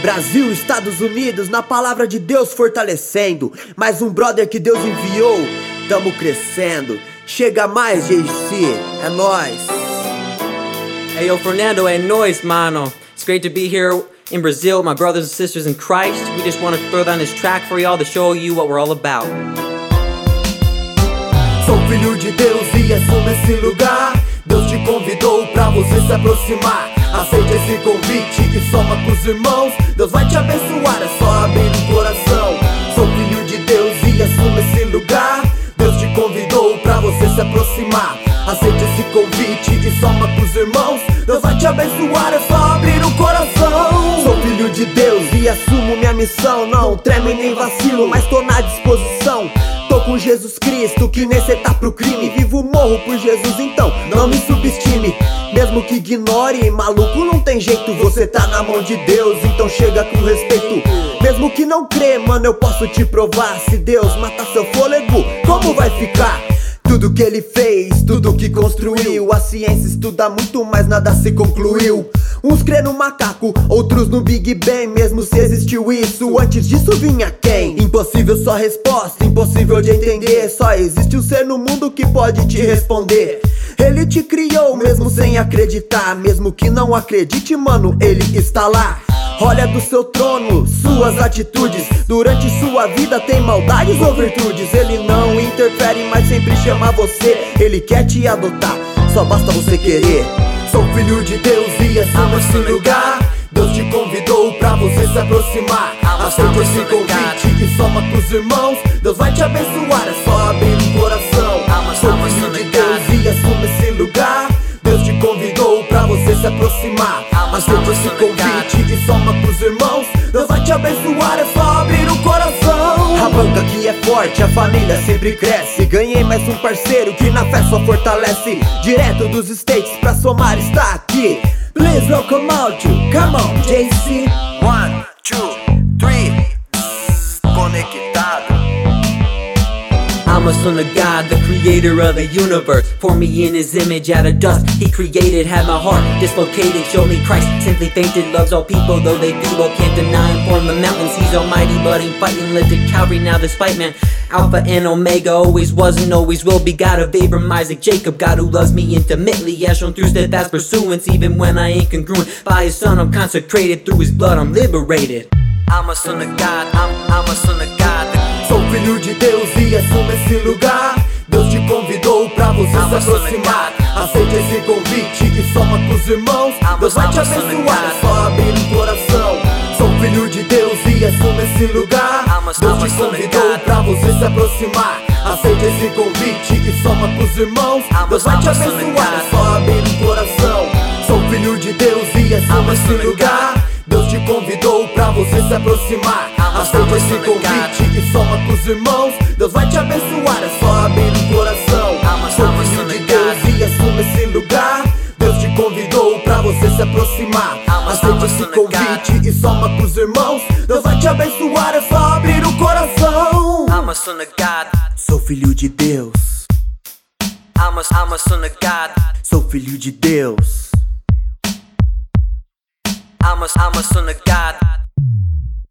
Brasil, Estados Unidos, na palavra de Deus fortalecendo. Mais um brother que Deus enviou, tamo crescendo. Chega mais, JC, é nóis. Hey yo, Fernando, é nóis, mano. It's great to be here in Brazil, my brothers and sisters in Christ. We just want to throw down this track for y'all to show you what we're all about. Sou filho de Deus e assumo esse lugar. Deus te convidou pra você se aproximar. Aceite esse convite e soma com os irmãos. Deus vai te abençoar, é só abrir o coração. Sou filho de Deus e assumo esse lugar. Deus te convidou pra você se aproximar. Aceite esse convite e soma com os irmãos. Deus vai te abençoar, é só abrir o coração. Sou filho de Deus e assumo minha missão. Não treme nem vacilo, mas tô na disposição. Tô com Jesus Cristo, que nem cê tá pro crime. Vivo, morro por Jesus, então não me subestime. Mesmo que ignore, maluco, não tem jeito. Você tá na mão de Deus, então chega com respeito. Mesmo que não crê, mano, eu posso te provar. Se Deus matar seu fôlego, como vai ficar? Tudo que ele fez, tudo que construiu. A ciência estuda muito, mas nada se concluiu. Uns crê no macaco, outros no Big Bang. Mesmo se existiu isso, antes disso vinha quem? Impossível só resposta, impossível de entender. Só existe um ser no mundo que pode te responder. Ele te criou mesmo sem acreditar. Mesmo que não acredite, mano, ele está lá. Olha do seu trono, suas atitudes. Durante sua vida tem maldades ou virtudes. Ele não interfere, mas sempre chama você. Ele quer te adotar, só basta você querer. Sou filho de Deus e assumo esse lugar. Deus te convidou pra você se aproximar. Aceite esse convite e soma com os irmãos. Deus vai te abençoar, é só abrir o coração. Sou filho de Deus e assumo esse lugar. Deus te convidou pra você se aproximar. Aceite esse convite e soma com os irmãos. Deus vai te abençoar, é só abrir o coração. A banca aqui é forte, a família sempre cresce. Ganhei mais um parceiro que na fé só fortalece. Direto dos States pra somar está aqui. Please welcome out you, come on JC. 1, 2, 3, conectado. I'm a son of God, the creator of the universe. For me in his image out of dust he created. Had my heart dislocated, showed me Christ simply fainted. Loves all people though they feeble, can't deny him. Form the mountains, he's almighty but ain't fighting. Lived at Calvary, now despite man, Alpha and Omega. Always was and always will be. God of Abraham, Isaac, Jacob. God who loves me intimately, as shown through steadfast pursuance. Even when I ain't congruent, by his son I'm consecrated. Through his blood I'm liberated. I'm a son of God, I'm a son of God. Sou filho de Deus e assumo esse lugar. Deus te convidou pra você se aproximar. Aceite esse convite e soma com os irmãos. Deus vai te abençoar, é só abrir o coração. Sou filho de Deus e assumo esse lugar. Deus te convidou pra você se aproximar. Aceite esse convite e soma com os irmãos. Deus vai te abençoar, é só abrir o coração. Sou filho de Deus e assumo esse lugar. Deus te convidou pra você se aproximar. Aceite esse convite e soma com os irmãos. Deus vai te abençoar, é só abrir o coração. Sou filho de Deus e assumo esse lugar. Deus te convidou pra você se aproximar. Aceite esse convite e soma com os irmãos. Deus vai te abençoar, é só abrir o coração. I'm a son of God. Sou filho de Deus. I'm a son of God. Sou filho de Deus. I'm a son of God.